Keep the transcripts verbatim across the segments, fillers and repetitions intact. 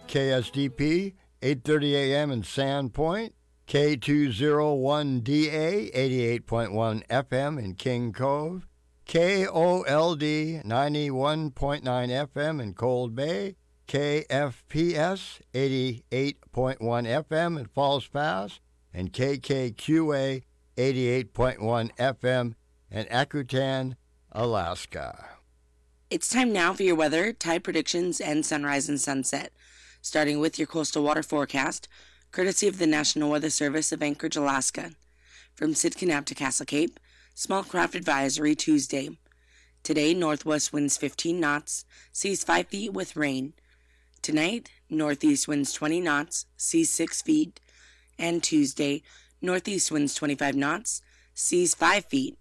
K S D P, eight thirty a.m. in Sandpoint, K two oh one D A, eighty-eight point one F M in King Cove, K O L D, ninety-one point nine F M in Cold Bay, K F P S, eighty-eight point one F M in Falls Pass, and K K Q A, eighty-eight point one F M in Akutan, Alaska. It's time now for your weather, tide predictions, and sunrise and sunset. Starting with your coastal water forecast, courtesy of the National Weather Service of Anchorage, Alaska. From Sitka to Castle Cape, small craft advisory Tuesday. Today, northwest winds fifteen knots, seas five feet with rain. Tonight, northeast winds twenty knots, seas six feet. And Tuesday, northeast winds twenty-five knots, seas five feet.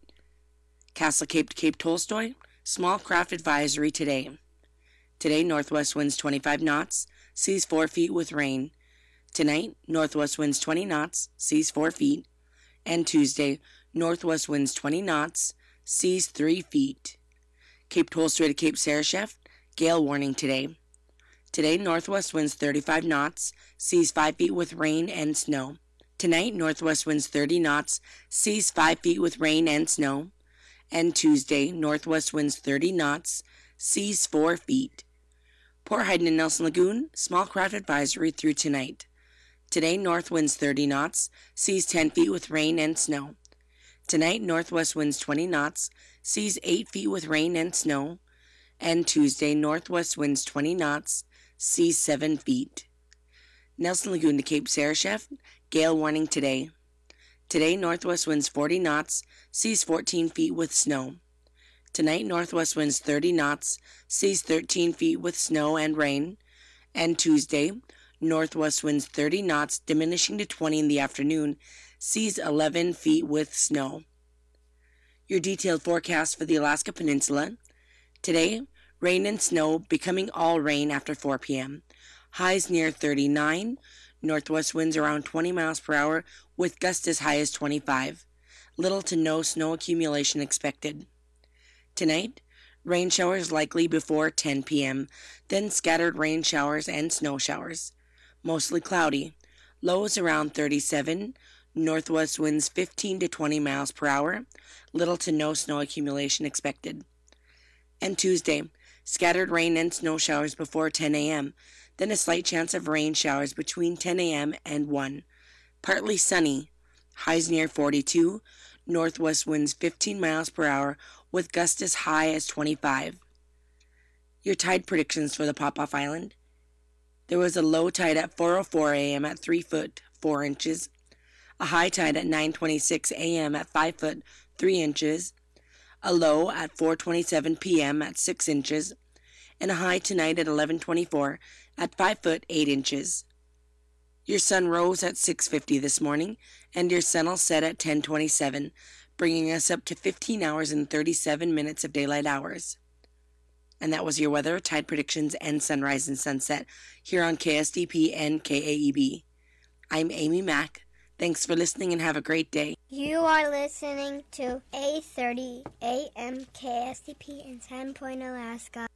Castle Cape to Cape Tolstoy, small craft advisory today. Today, northwest winds twenty-five knots, seas four feet with rain. Tonight, northwest winds twenty knots, seas four feet. And Tuesday, northwest winds twenty knots, seas three feet. Cape Tolstoy to Cape Sarashef, gale warning today. Today, northwest winds thirty-five knots, seas five feet with rain and snow. Tonight, northwest winds thirty knots, seas five feet with rain and snow. And Tuesday, northwest winds thirty knots, seas four feet. Port Hayden and Nelson Lagoon, small craft advisory through tonight. Today, north winds thirty knots, seas ten feet with rain and snow. Tonight, northwest winds twenty knots, seas eight feet with rain and snow. And Tuesday, northwest winds twenty knots, seas seven feet. Nelson Lagoon to Cape Sarashef, gale warning today. Today, northwest winds forty knots, seas fourteen feet with snow. Tonight, northwest winds thirty knots, seas thirteen feet with snow and rain. And Tuesday, northwest winds thirty knots, diminishing to twenty in the afternoon, seas eleven feet with snow. Your detailed forecast for the Alaska Peninsula. Today, rain and snow, becoming all rain after four p.m. Highs near thirty-nine. Northwest winds around twenty miles per hour with gusts as high as twenty-five. Little to no snow accumulation expected. Tonight, rain showers likely before ten p.m., then scattered rain showers and snow showers. Mostly cloudy. Lows around thirty-seven. Northwest winds fifteen to twenty miles per hour. Little to no snow accumulation expected. And Tuesday, scattered rain and snow showers before ten a.m., then a slight chance of rain showers between ten a.m. and one. Partly sunny. Highs near forty-two. Northwest winds fifteen miles per hour with gusts as high as twenty-five. Your tide predictions for the Pop-Off Island. There was a low tide at four oh four a.m. at three foot four inches. A high tide at nine twenty-six a.m. at five foot three inches. A low at four twenty-seven p.m. at six inches. And a high tonight at eleven twenty-four at five foot eight inches. Your sun rose at six fifty this morning, and your sun will set at ten twenty-seven, bringing us up to fifteen hours and thirty-seven minutes of daylight hours. And that was your weather, tide predictions, and sunrise and sunset here on K S D P and K A E B. I'm Amy Mack. Thanks for listening and have a great day. You are listening to eight thirty A M K S D P in Sandpoint, Alaska.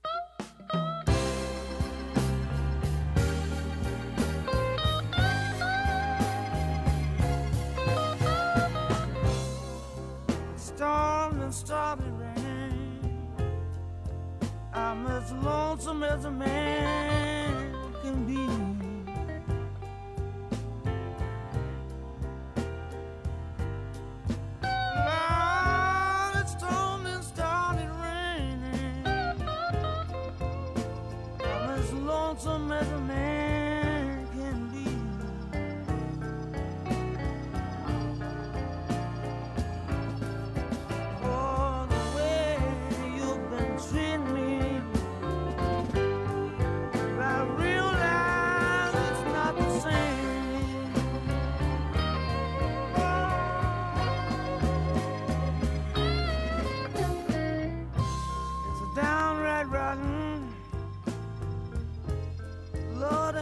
Storm and stormy rain. I'm as lonesome as a man can be. Lord, it's storm and stormy raining. I'm as lonesome as a man can be. Oh, the way you've been treating me, I realize it's not the same. Oh, it's a downright rotten. Lord,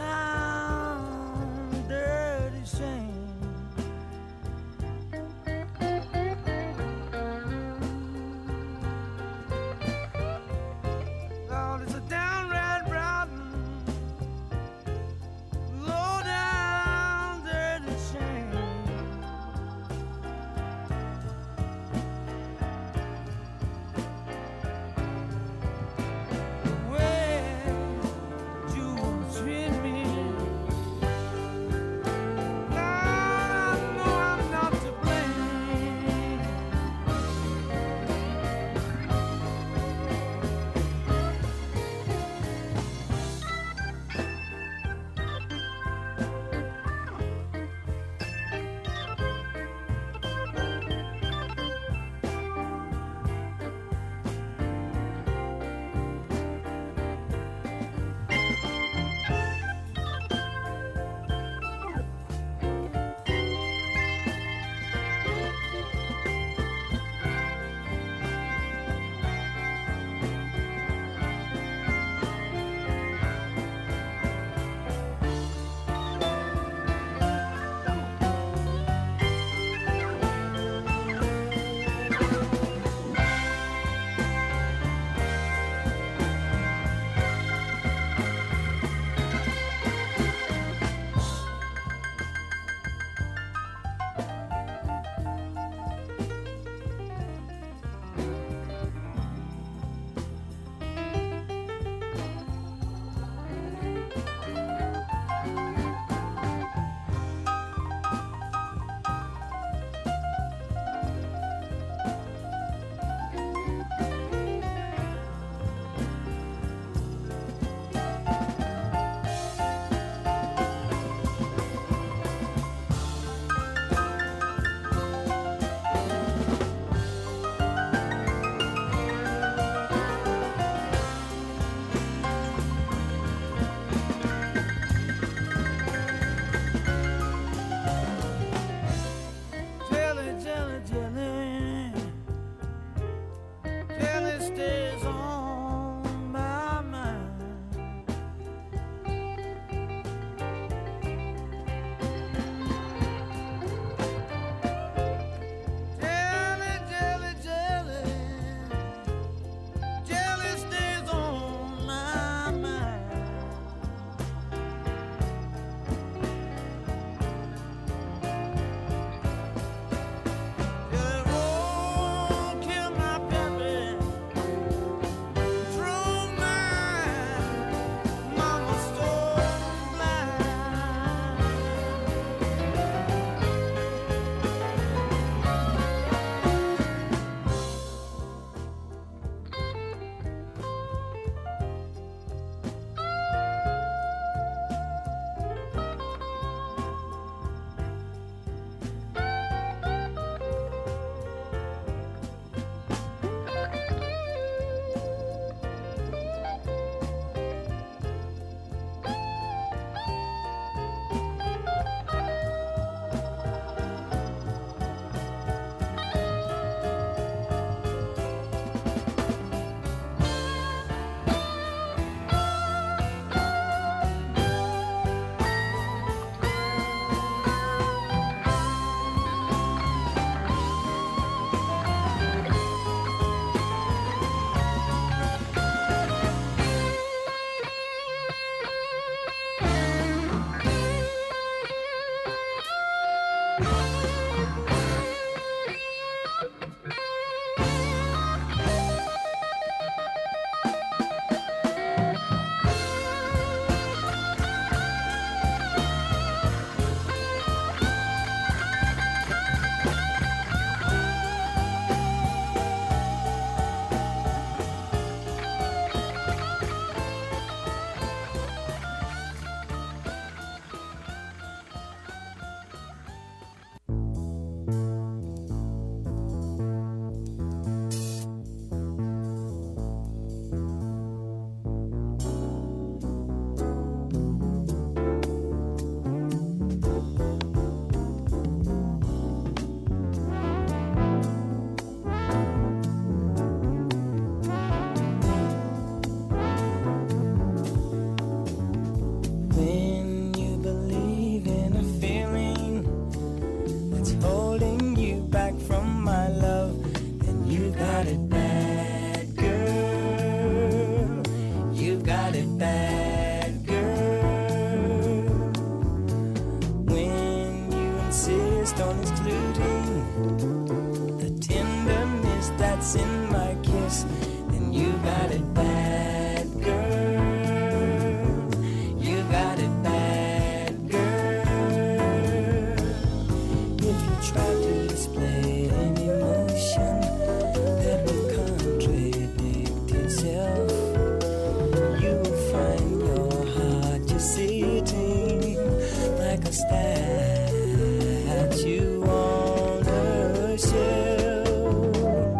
statue on a shelf,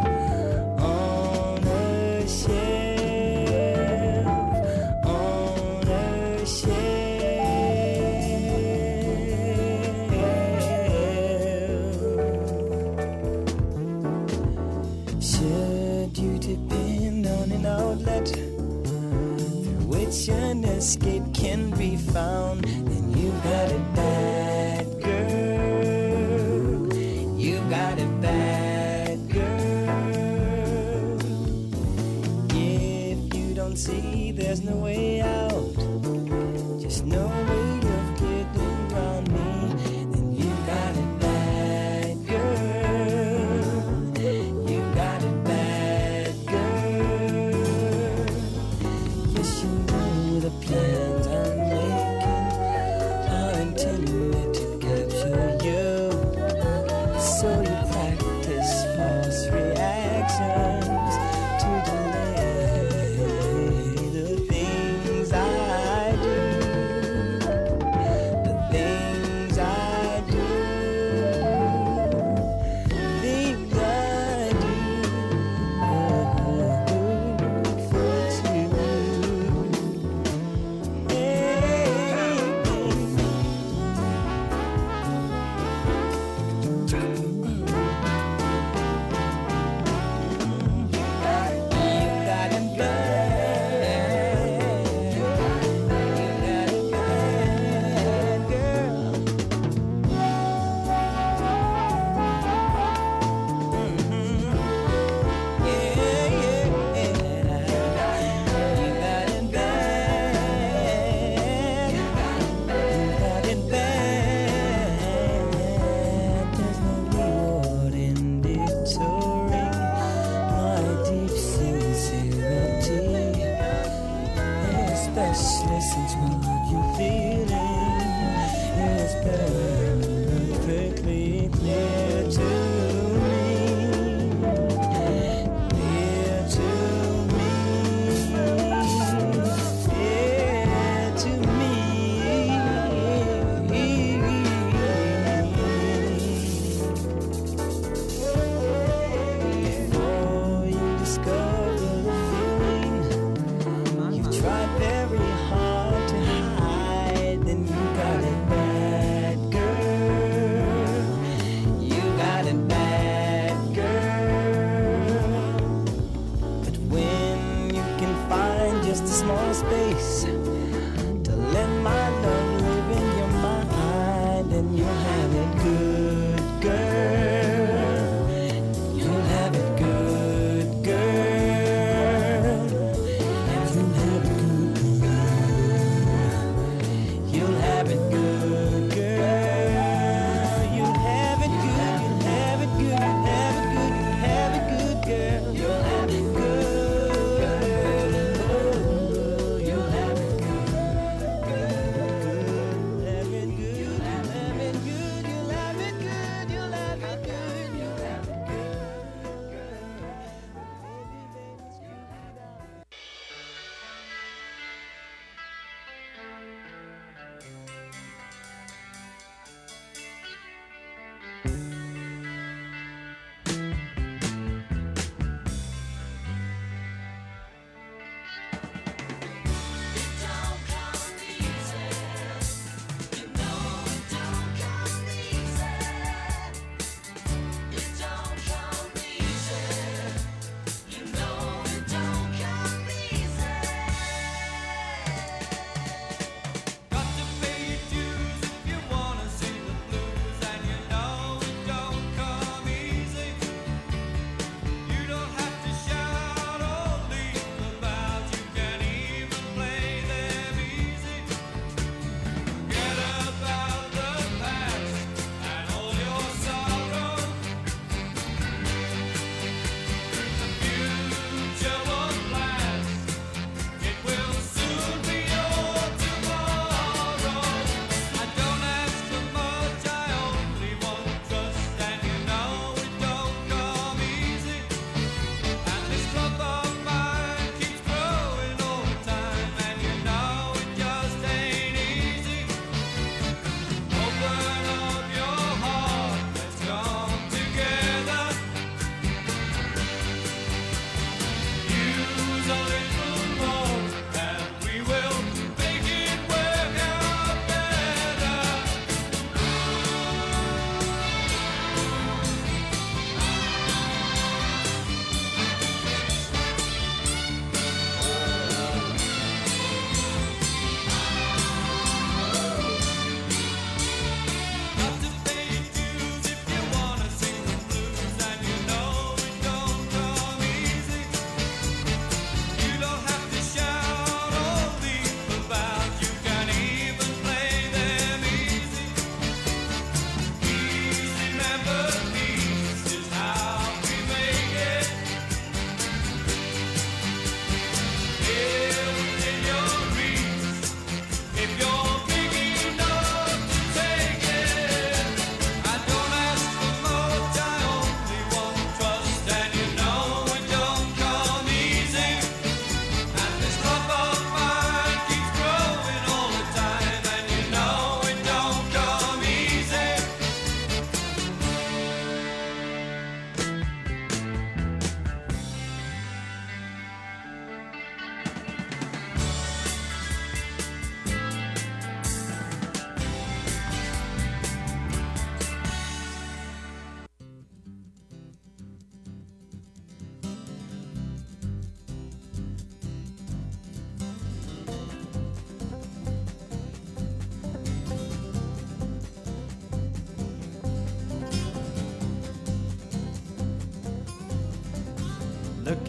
on a shelf, on a shelf. Should you depend on an outlet through which an escape can be found, then you got it bad, girl. You got it bad, girl. If you don't see there's no way out, just no way of getting around me, then you got it bad, girl. You got it bad, girl. Yes, you know the plans I'm making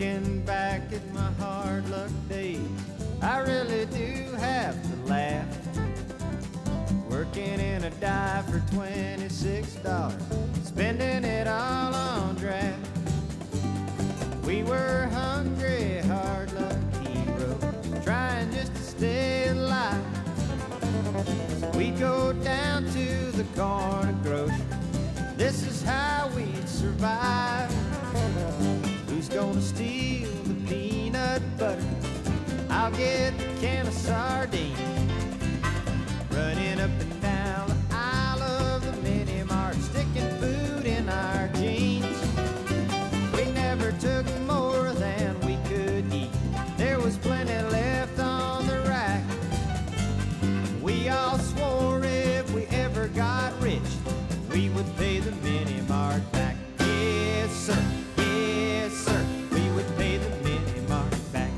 Looking back at my hard luck days, I really do have to laugh. Working in a dive for twenty-six dollars, spending it all on draft. We were hungry, hard luck heroes, trying just to stay alive. So we'd go down to the corner grocery, this is how we'd survive. Who's gonna steal the peanut butter? I'll get the can of sardines. Running up and down the aisle of the mini mart, sticking food in our jeans. We never took more than we could eat, there was plenty left on the rack. We all swore if we ever got rich, we would pay the mini mart back. Yes sir, yes sir, we would pay the mini mart back.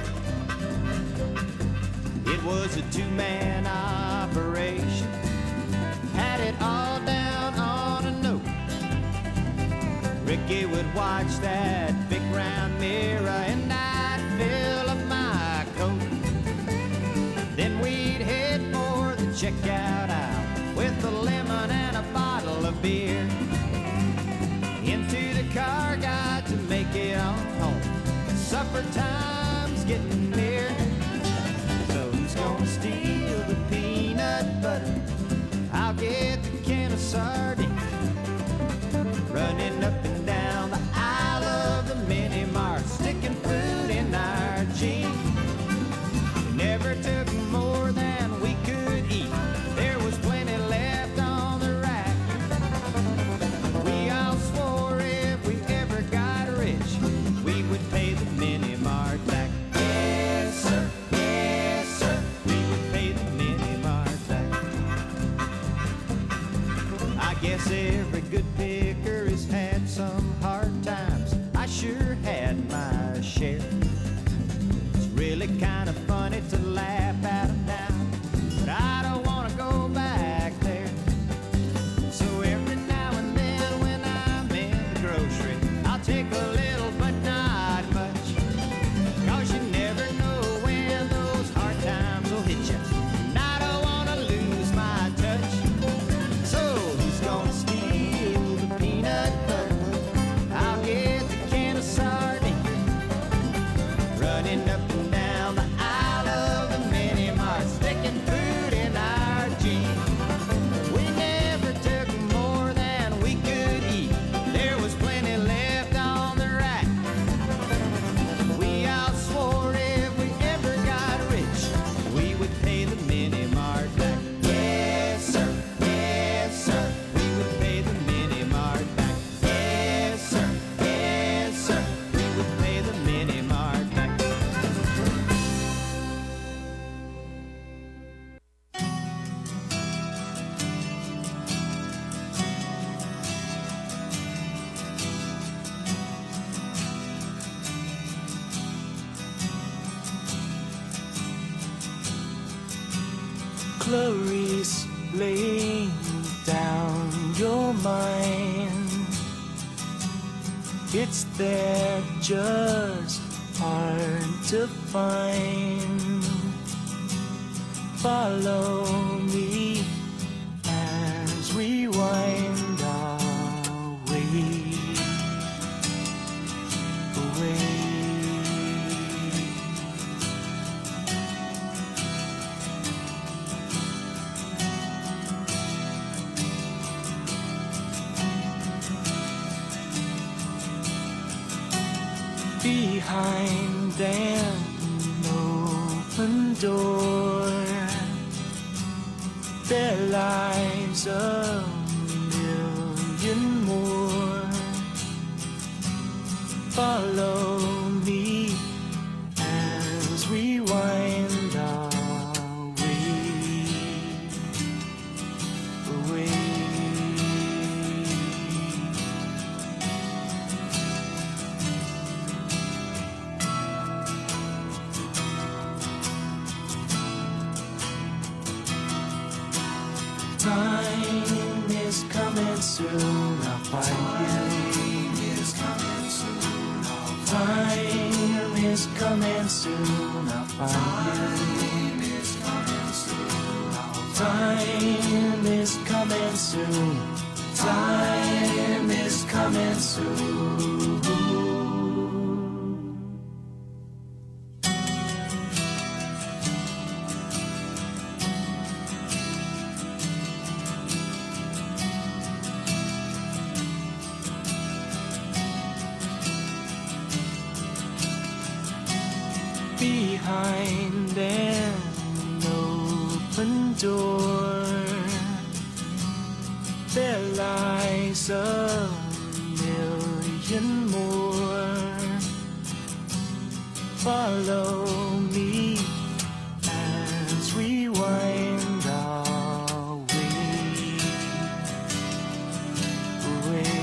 It was a two-man operation, had it all down on a note. Ricky would watch that big round mirror and I'd fill up my coat. Then we'd head for the checkout aisle with a lemon and a bottle of beer. Into the car, got to make it on home, supper time's getting near. So who's gonna steal the peanut butter? I'll get the can of sardines. Running up and down the aisle of the mini mart, sticking food in our jeans. We never took more than we could eat, there was plenty left on the rack. We all swore if we ever got rich, we would pay the mini mart back. Yes sir, yes sir, we would pay the mini mart back. I guess every good picker has had some hard times, I sure had my share. It's really kind of funny to laugh at them now, but I don't want to go back there. So every now and then when I'm in the grocery, I'll take a little but not much, 'cause you never know when those hard times will hit you, and I don't want to lose my touch. So who's gonna steal the peanut butter? I'll get the can of sardines. Running up and down the aisle of the mini mart, sticking food in our jeans. We never took more than we could eat, there was plenty left on the rack. We all swore if we ever got rich, we would pay the mini mart back. Yes sir, yes sir, we would pay the mini mart back. Yes sir, yes sir, we would pay the mini mart back. Clarice, lay down your mind. It's there, just hard to find. Follow me as we wind our way away. Behind an open door, there lies a million more. Follow me as we wind our way away. Time is coming soon, I'll find you. Time is coming soon, I'll find you. is coming soon. I'll find you. Time is coming soon. Time is coming soon. Behind an open door, there lies a million more. Follow me as we wind our way away.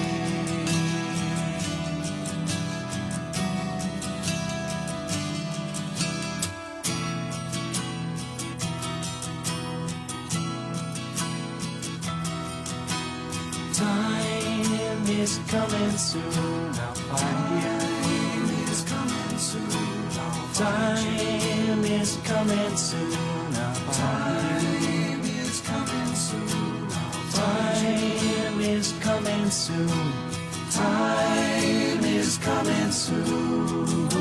Time is coming soon. I'll find you. Time is coming soon. Time is coming soon. I'll find you. Time is coming soon. Time is coming soon. Time is coming soon.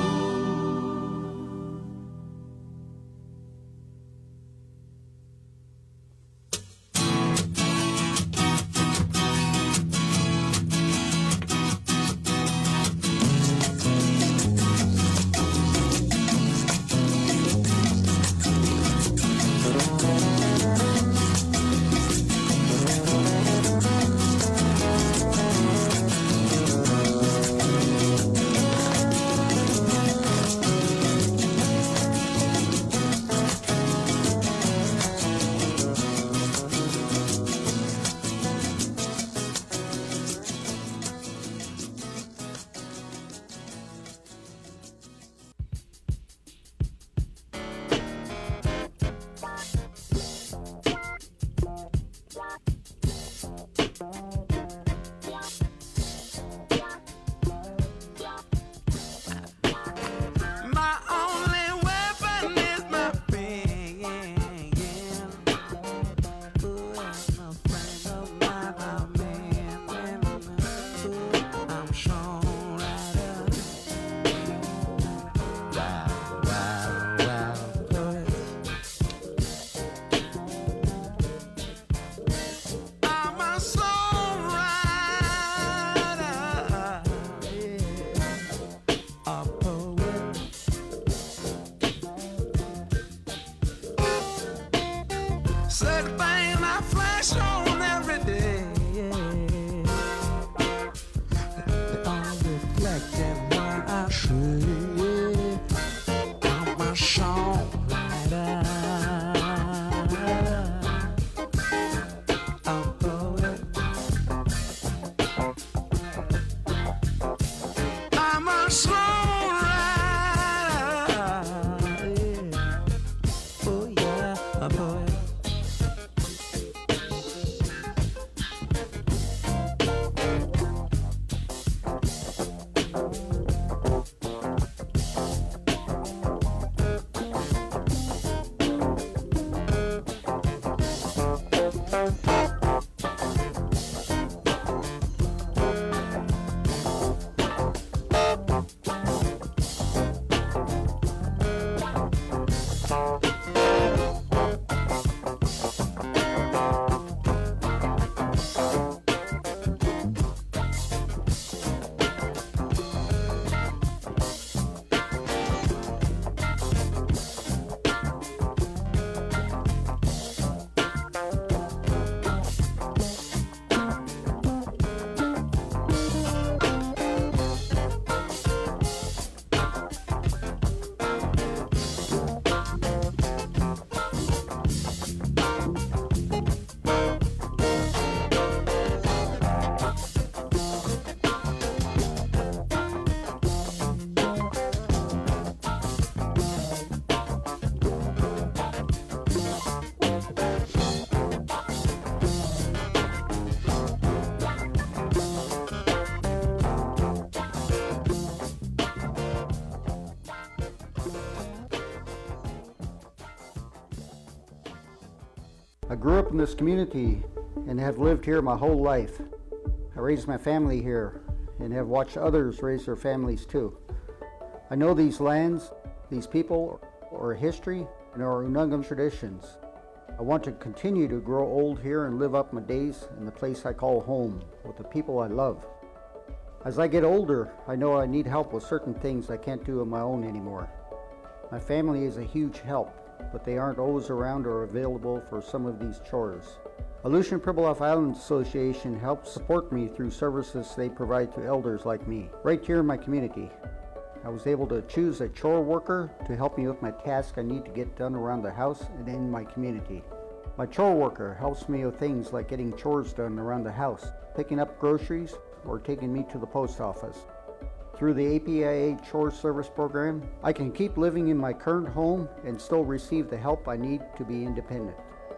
I grew up in this community and have lived here my whole life. I raised my family here and have watched others raise their families too. I know these lands, these people, our history, and our Unungam traditions. I want to continue to grow old here and live up my days in the place I call home with the people I love. As I get older, I know I need help with certain things I can't do on my own anymore. My family is a huge help, but they aren't always around or available for some of these chores. Aleutian Pribilof Islands Association helps support me through services they provide to elders like me, right here in my community. I was able to choose a chore worker to help me with my task I need to get done around the house and in my community. My chore worker helps me with things like getting chores done around the house, picking up groceries, or taking me to the post office. Through the A P I A Chore Service Program, I can keep living in my current home and still receive the help I need to be independent.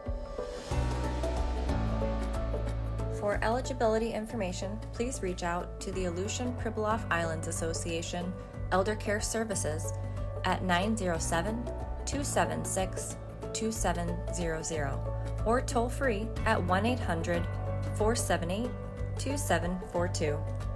For eligibility information, please reach out to the Aleutian Pribilof Islands Association Elder Care Services at nine zero seven, two seven six, two seven zero zero or toll free at one eight hundred, four seven eight, two seven four two.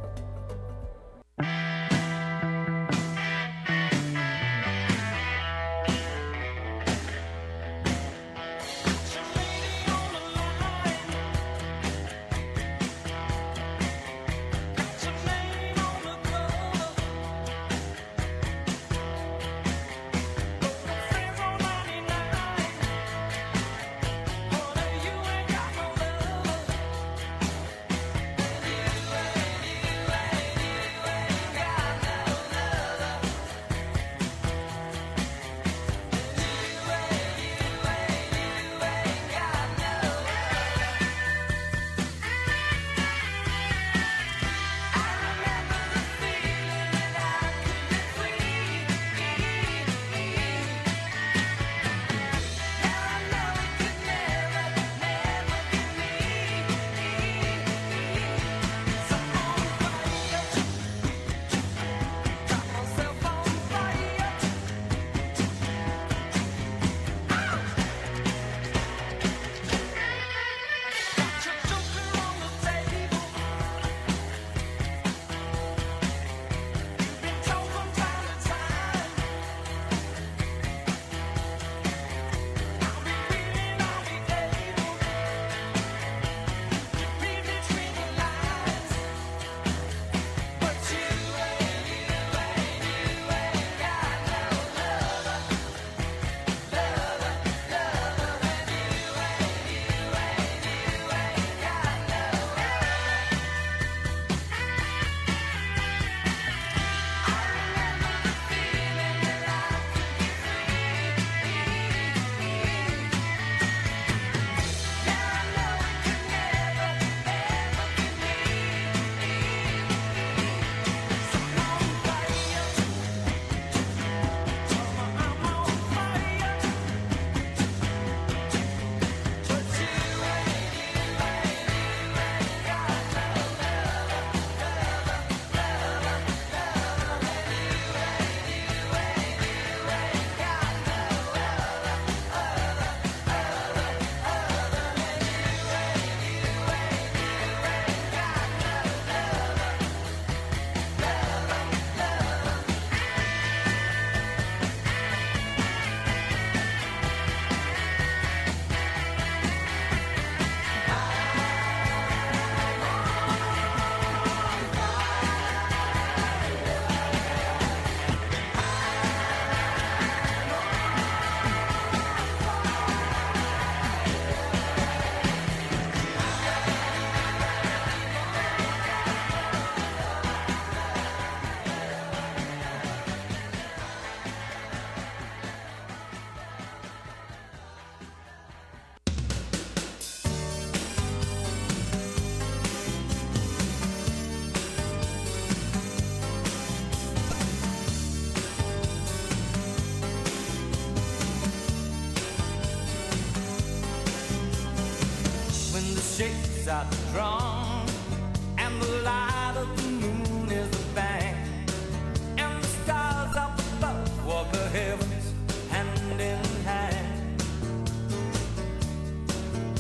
shakes out the drum, and the light of the moon is the band, and the stars up above walk the heavens hand in hand.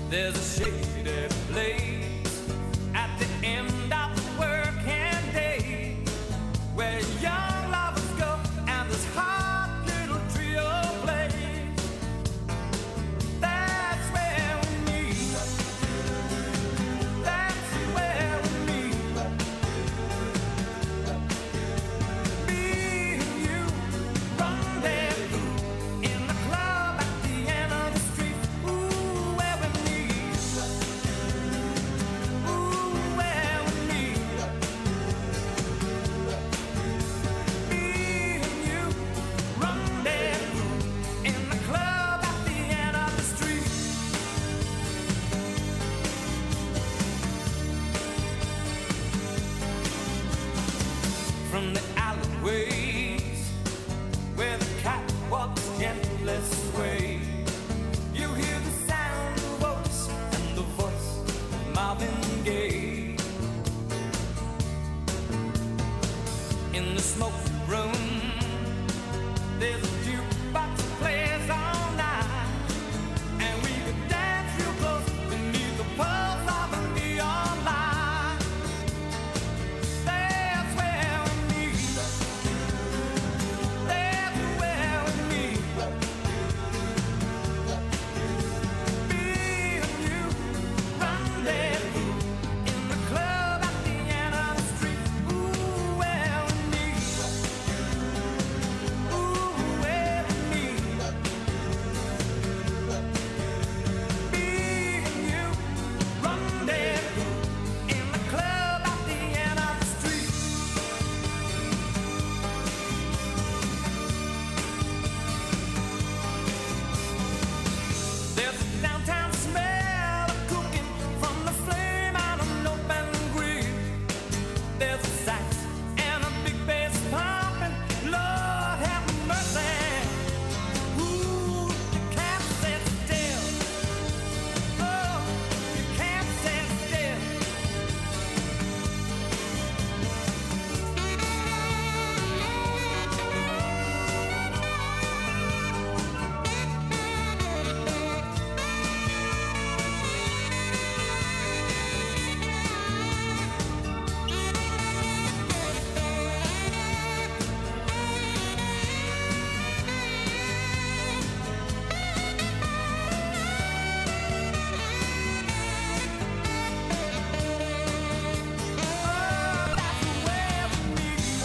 There's a shady place at the end of the working day where young lovers go and this hot little trio plays. That's where we meet. That's where we meet. Me and you rendezvous in the club at the end of the street. Ooh, where we meet. Ooh, where we meet. Me and you rendezvous in the club at the end of the street. From the alleyways where the catwalks gently sway, you hear the sound of Otis and the voice of Marvin Gaye. In the smoky room, there's a jukebox that plays all night, and we could dance real close beneath the pulse of a neon light. That's where we meet. That's where we meet. Me and you rendezvous in the club at the end of the street. Ooh, where we meet. Ooh, where we meet. Me and you rendezvous in the club at the end of the street. There's a downtown smell of cooking from the flame on an open grill. There's a sax and a big bass pumping. Lord have mercy. Ooh, you can't sit still. Oh, you can't sit still. Oh, that's where we meet.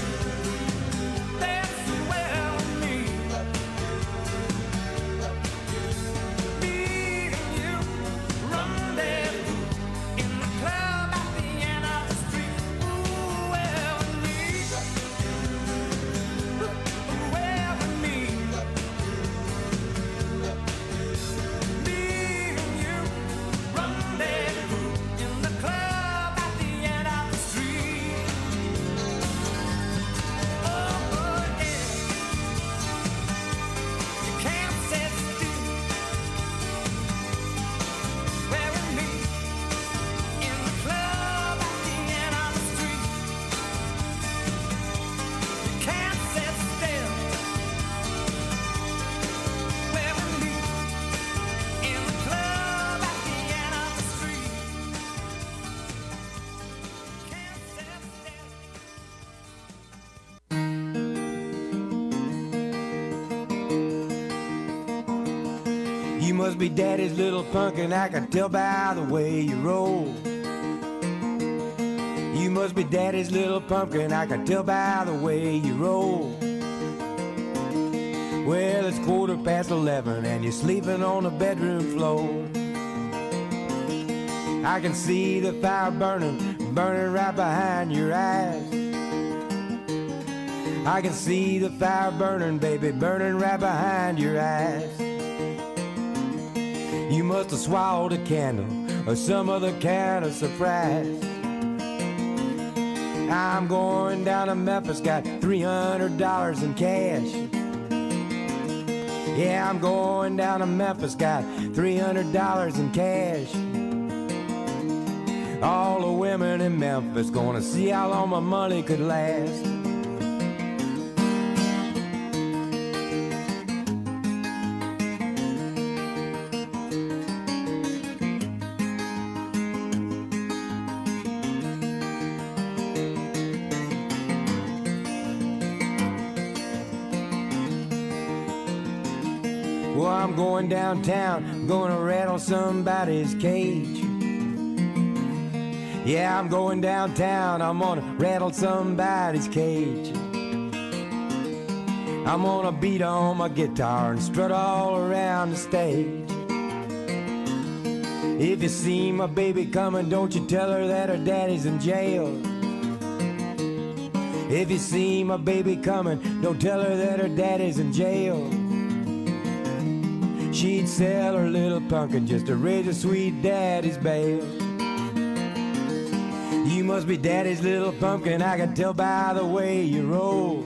That's where we meet. Me and you rendezvous in the club at the end of the street. Ooh, where we meet. Ooh, where we meet. Me and you rendezvous in the club at the end of the street. Oh, yeah. You can't sit still. Where we meet in the club at the end of the street. You can't sit still. Where we meet in the club at the end of the street. Can't sit still. You must be daddy's little pumpkin, I can tell by the way you roll. You must be daddy's little pumpkin, I can tell by the way you roll. Well, it's quarter past eleven and you're sleeping on the bedroom floor. I can see the fire burning, burning right behind your eyes. I can see the fire burning, baby, burning right behind your eyes. You must have swallowed a candle or some other kind of surprise. I'm going down to Memphis, got three hundred dollars in cash. Yeah, I'm going down to Memphis, got three hundred dollars in cash. All the women in Memphis gonna see how long my money could last. I'm going downtown, gonna rattle somebody's cage. Yeah, I'm going downtown, I'm gonna rattle somebody's cage. I'm gonna beat on my guitar and strut all around the stage. If you see my baby coming, don't you tell her that her daddy's in jail. If you see my baby coming, don't tell her that her daddy's in jail. She'd sell her little pumpkin just to raise her sweet daddy's bail. You must be daddy's little pumpkin, I can tell by the way you roll.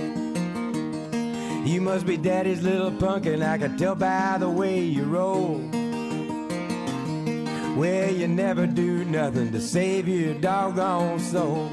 You must be daddy's little pumpkin, I can tell by the way you roll. Well, you never do nothing to save your doggone soul.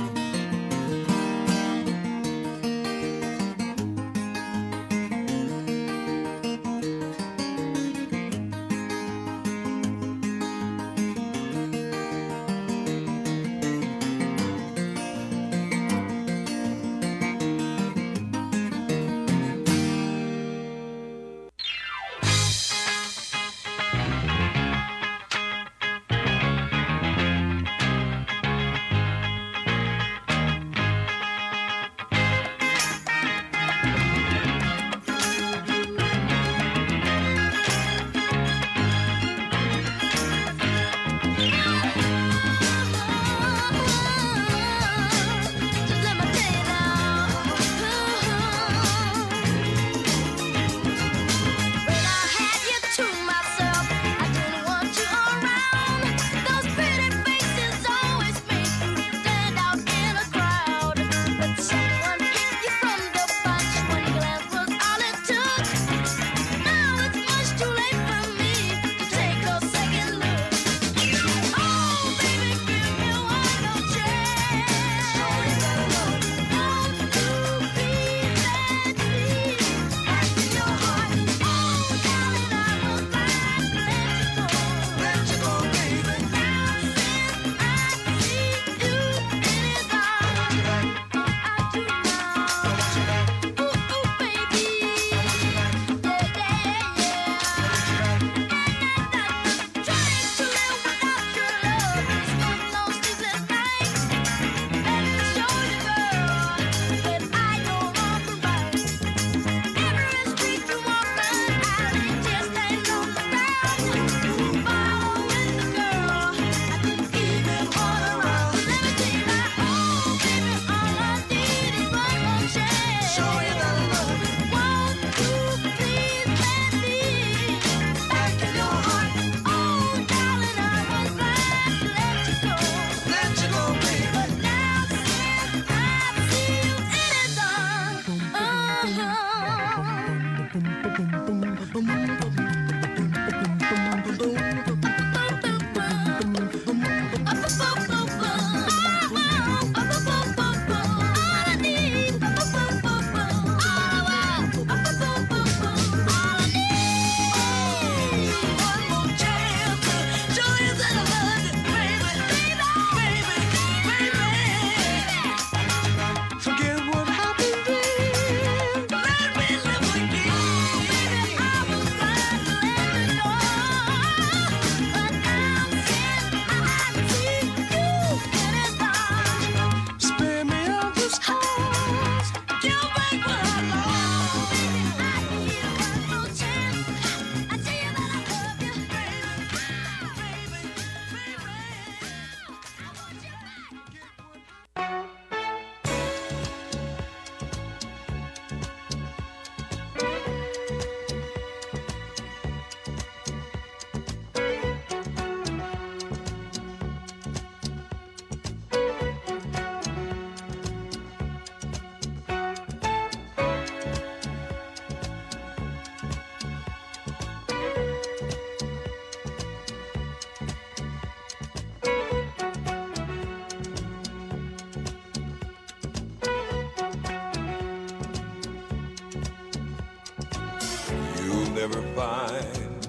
never find,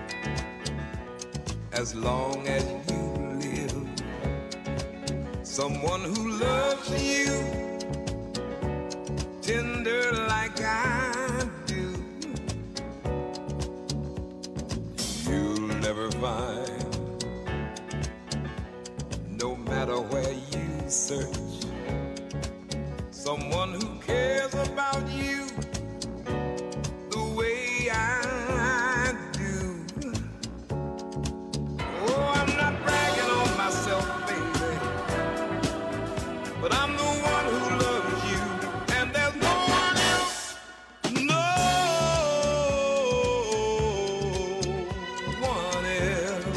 as long as you live, someone who loves you tender like I do. find, no matter where you search, someone who cares about you the way I do. Oh, I'm not bragging on myself, baby, but I'm the one who loves you, and there's no one else, no one else.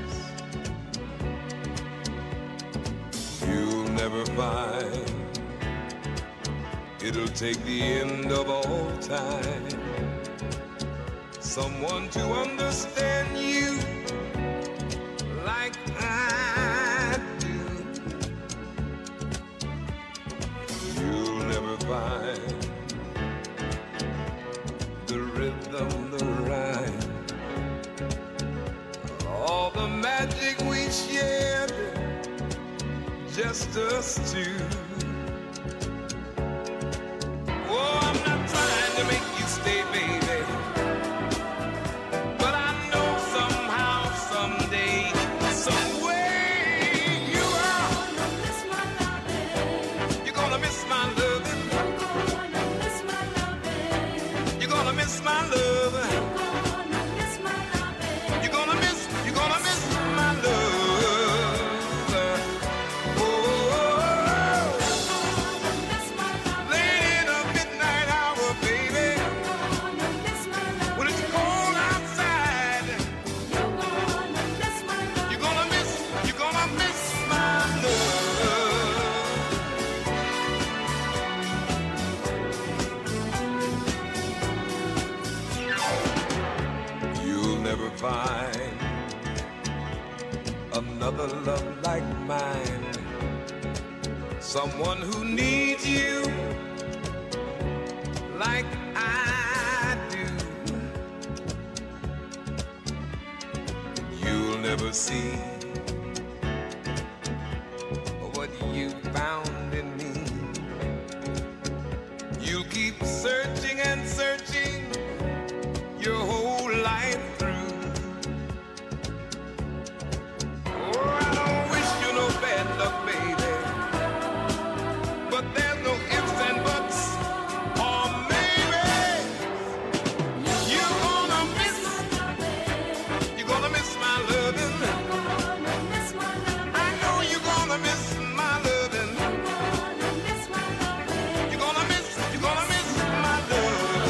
You'll never find it'll take the end of all time someone to understand you like I do. You'll never find the rhythm, the rhyme, all the magic we shared, just us two. Oh, I'm not trying to make you stay, baby, but I know somehow, someday, some way you are. You're gonna miss my loving. You're gonna miss my love. You're gonna miss, you're gonna miss my love. Oh, late in the midnight hour, baby, when it's cold outside, you're gonna miss, you're gonna miss my love. You'll never find another love like mine, someone who needs you like I do. You'll never see what you found in me. You'll keep searching and searching your whole life through. Oh, I don't wish you no bad luck, baby, but there's no ifs and buts, or maybe you're gonna miss, you're gonna miss my loving. I know you're gonna miss my loving. You're gonna miss, you're gonna miss my love.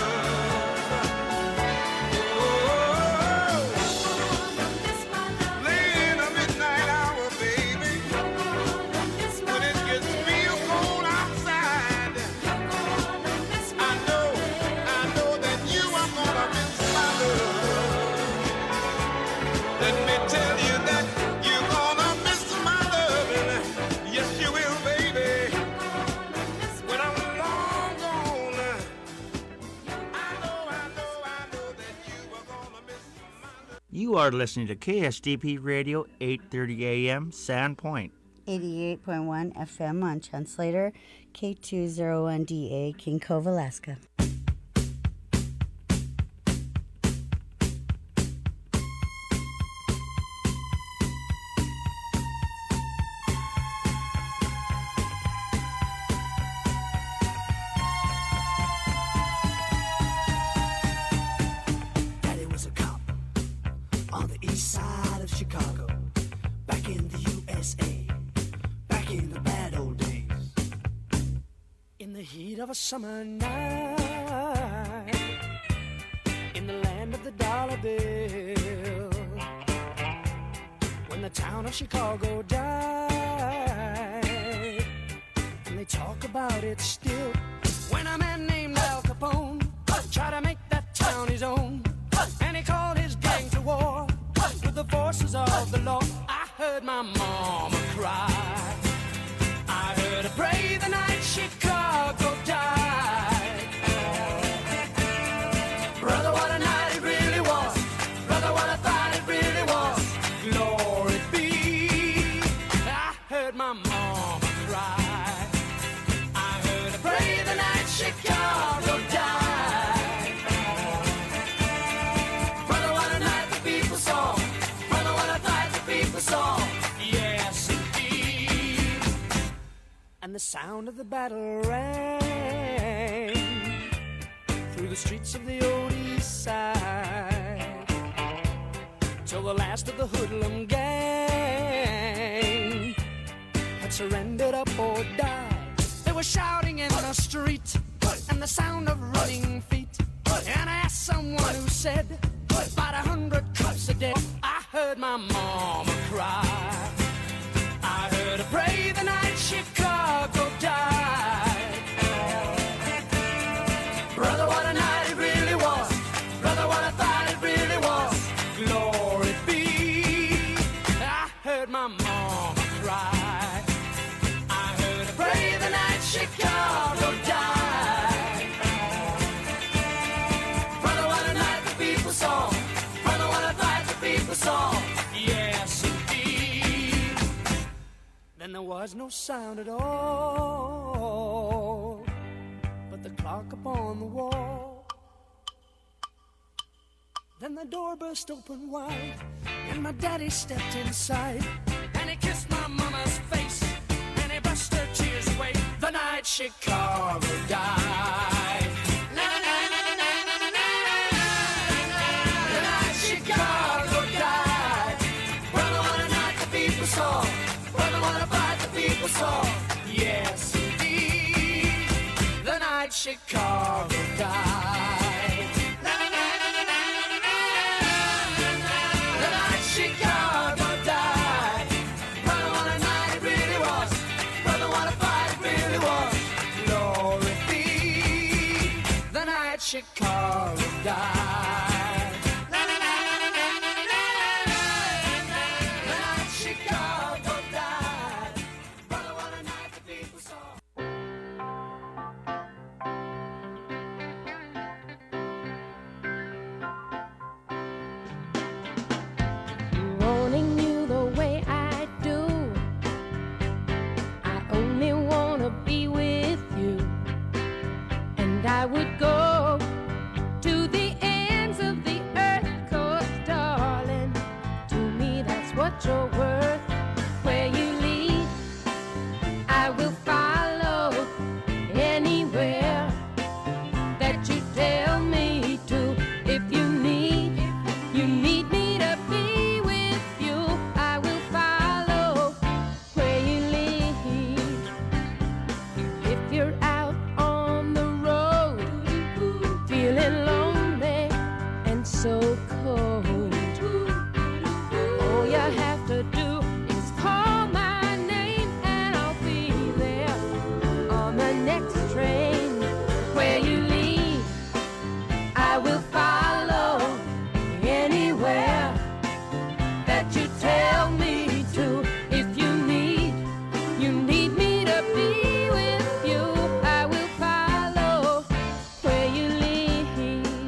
Oh, late in the midnight hour, baby, when it gets real cold outside, I know, I know that you are gonna miss my love. Let me tell you that you're gonna miss my loving. Yes, you will, baby. When I'm long gone, I know, I know, I know that you are gonna miss my love. You are listening to K S D P Radio, eight thirty A M, Sandpoint. eighty-eight point one F M on Translator, K two oh one D A, King Cove, Alaska. Daddy was a cop on the east side of Chicago, back in the U S A, back in the bad old days. In the heat of a summer night, in the land of the dollar bill, when the town of Chicago died, and they talk about it still, when a man named Al Capone tried to make that town his own, and he called his gang to war with the forces of the law. I heard my mama cry, I heard her pray the night Chicago died. Brother, what a night it really was. Brother, what a thought it really was. Glory be. I heard my mama cry, I heard her pray the night Chicago died. Brother, what a night the people saw. Brother, and the sound of the battle rang through the streets of the old east side, till the last of the hoodlum gang had surrendered up or died. They were shouting in the street and the sound of running feet, and I asked someone who said about a hundred cups a day. I heard my mama cry, I heard her pray the night Chicago died. Brother, what a night it really was. Brother, what I thought it really was. Glory be. I heard my mama cry, I heard her pray the night Chicago died. Brother, what a night the people saw. Brother, what a fight the people saw. Yes, indeed. Then there was no sound at all but the clock upon the wall. Then the door burst open wide and my daddy stepped inside, and he kissed my mama's face and he brushed her tears away. The night Chicago died. The night Chicago died. Brother, what a night the people saw. Brother, what a fight the people saw. Yes, indeed. The night Chicago died. The night Chicago died. Brother, what a night it really was. Brother, what a fight it really was. Glory be. The night Chicago died. The night Chicago died. Brother, what a night the people saw. Wanting you the way I do, I only wanna be with you, and I would go to the ends of the earth, 'cause darling, to me that's what you're worth. Where you lead, I will follow anywhere that you tell me to. If you need, you need me to be with you, I will follow where you lead. If you're out on the road, feeling lonely and so cold, all you have to do is call my name and I'll be there on the next train. Where you lead, I will follow anywhere that you tell me to. If you need, you need me to be with you, I will follow where you lead.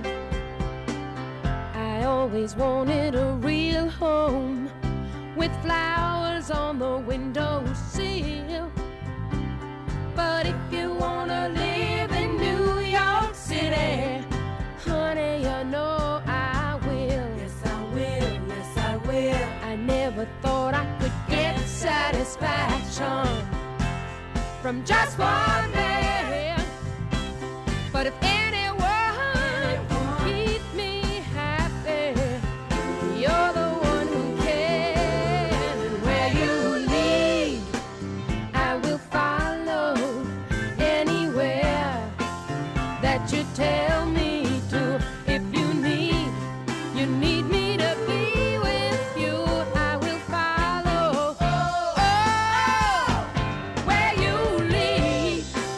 I always wanted a real home with flowers on the windowsill. But if you wanna live in New York City, honey, you know I will. Yes, I will. Yes, I will. I never thought I could get satisfaction from just one man. But if anyone can keep me happy, you're the one who can. And where you lead, I will follow anywhere that you tell me to. If you need, you need me to be with you, I will follow. Oh, where you lead,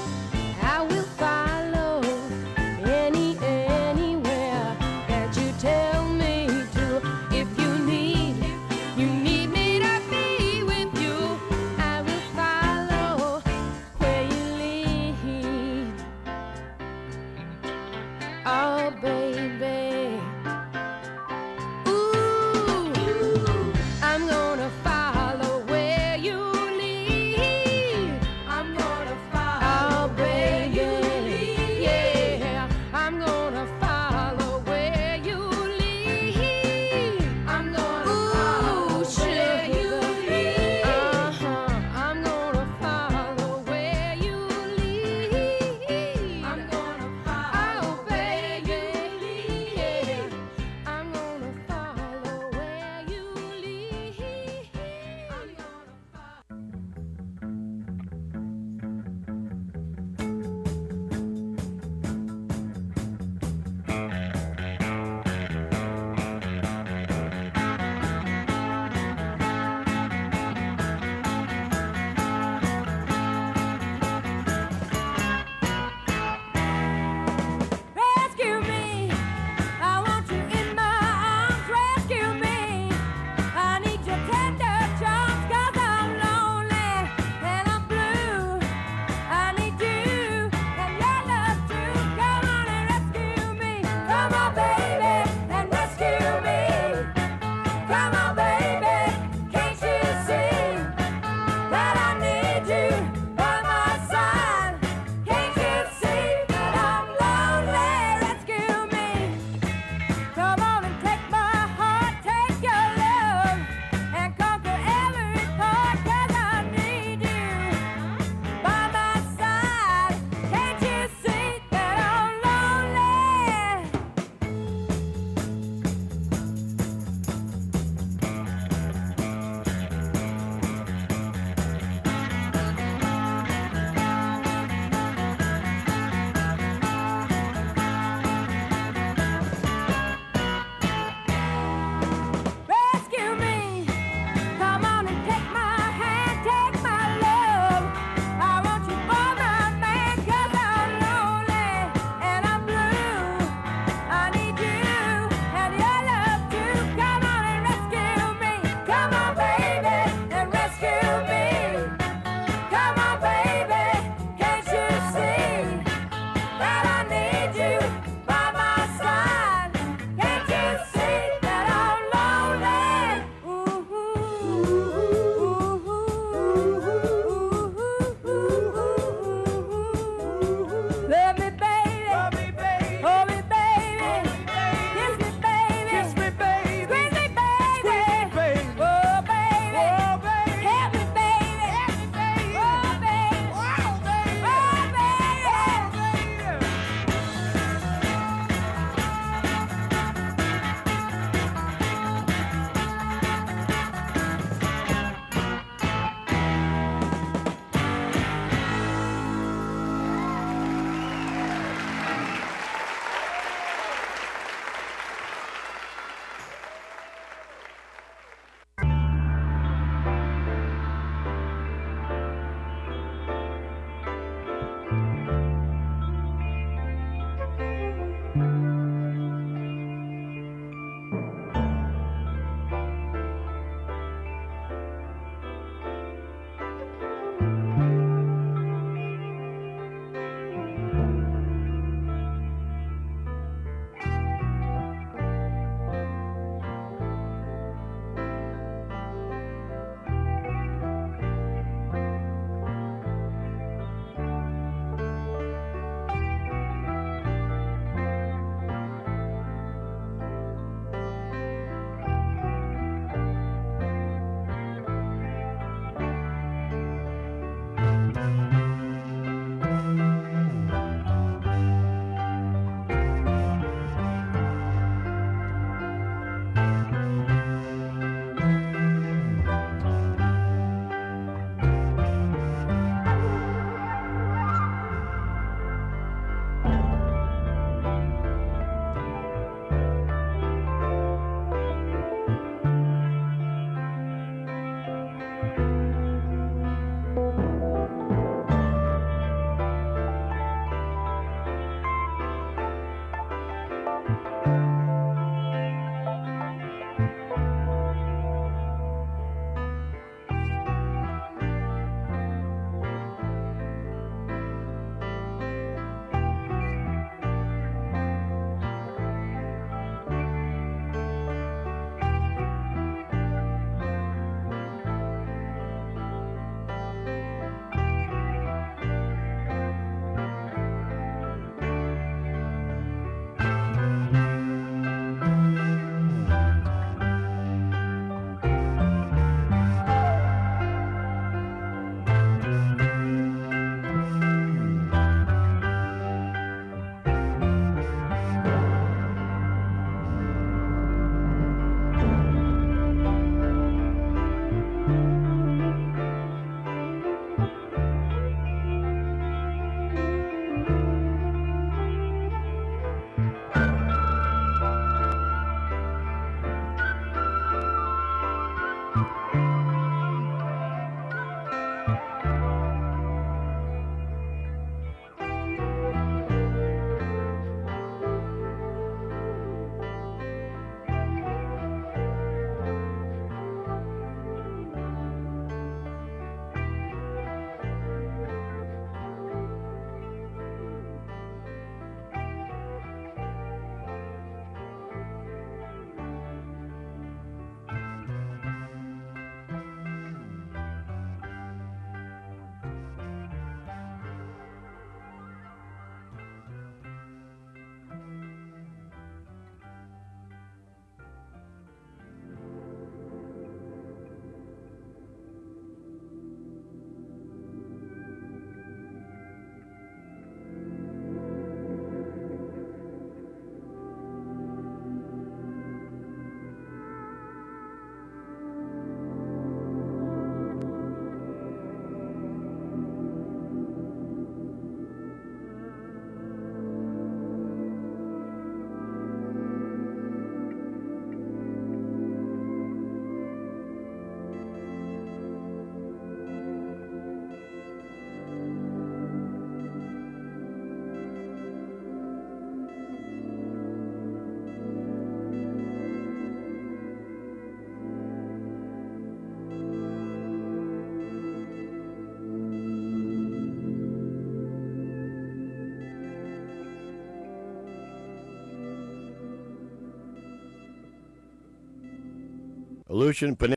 Aleutian Peninsula.